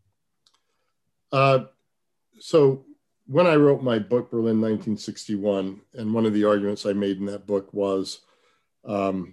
B: Uh, so when I wrote my book, Berlin nineteen sixty-one, and one of the arguments I made in that book was um,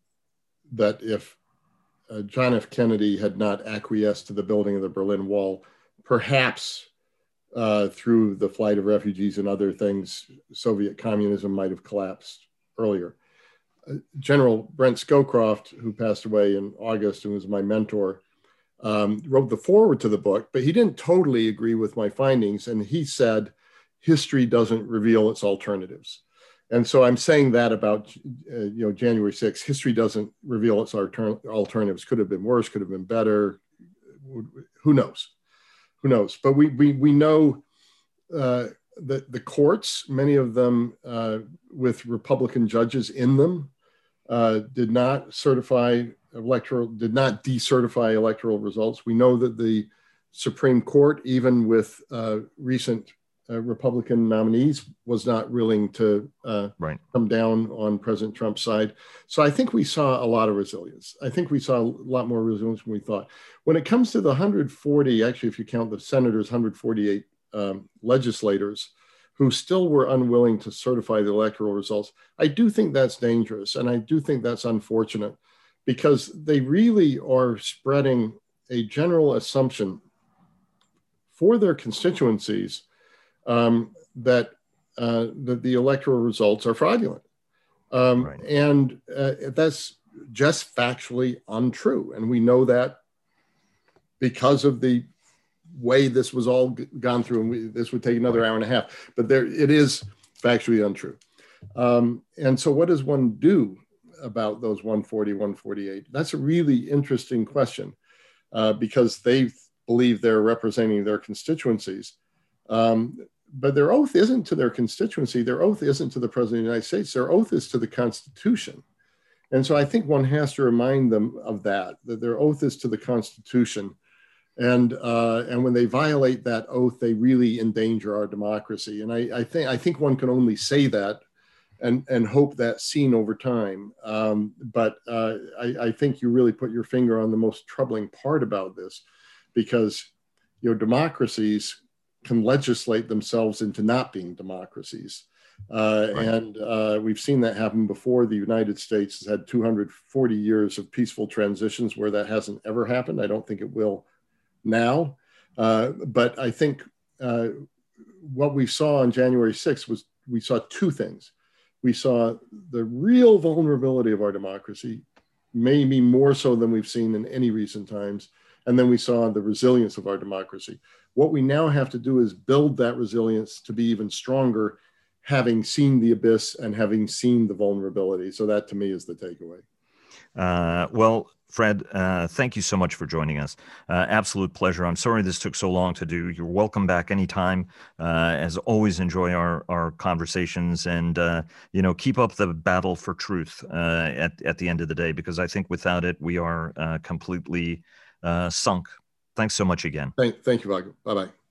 B: that if uh, John F. Kennedy had not acquiesced to the building of the Berlin Wall, perhaps uh, through the flight of refugees and other things, Soviet communism might have collapsed earlier. Uh, General Brent Scowcroft, who passed away in August and was my mentor, um, wrote the foreword to the book, but he didn't totally agree with my findings. And he said, history doesn't reveal its alternatives. And so I'm saying that about, uh, you know, January sixth, history doesn't reveal its alter- alternatives. Could have been worse, could have been better. Who knows? Who knows? But we, we, we know uh, that the courts, many of them uh, with Republican judges in them, uh, did not certify electoral, did not decertify electoral results. We know that the Supreme Court, even with uh, recent uh, Republican nominees, was not willing to uh,
A: right.
B: come down on President Trump's side. So I think we saw a lot of resilience. I think we saw a lot more resilience than we thought. When it comes to the one hundred forty, actually, if you count the senators, one hundred forty-eight um, legislators who still were unwilling to certify the electoral results, I do think that's dangerous. And I do think that's unfortunate, because they really are spreading a general assumption for their constituencies um, that, uh, that the electoral results are fraudulent. Um, right. And uh, that's just factually untrue. And we know that because of the way this was all g- gone through, and we, this would take another hour and a half, but there it is factually untrue. Um, and so what does one do about those one forty, one forty-eight? That's a really interesting question uh, because they believe they're representing their constituencies. Um, but their oath isn't to their constituency. Their oath isn't to the President of the United States. Their oath is to the Constitution. And so I think one has to remind them of that, that their oath is to the Constitution. And uh, and when they violate that oath, they really endanger our democracy. And I, I think I think one can only say that and, and hope that's seen over time. Um, but uh, I, I think you really put your finger on the most troubling part about this, because you know democracies can legislate themselves into not being democracies. Uh, right. And uh, we've seen that happen before. The United States has had two hundred forty years of peaceful transitions where that hasn't ever happened. I don't think it will now. Uh, but I think uh, what we saw on January sixth was we saw two things. We saw the real vulnerability of our democracy, maybe more so than we've seen in any recent times. And then we saw the resilience of our democracy. What we now have to do is build that resilience to be even stronger, having seen the abyss and having seen the vulnerability. So that to me is the takeaway.
A: Uh, well, Fred, uh, thank you so much for joining us. Uh, absolute pleasure. I'm sorry this took so long to do. You're welcome back anytime. Uh, as always, enjoy our, our conversations, and, uh, you know, keep up the battle for truth uh, at, at the end of the day, because I think without it, we are uh, completely uh, sunk. Thanks so much again.
B: Thank, thank you, Vago. Bye-bye.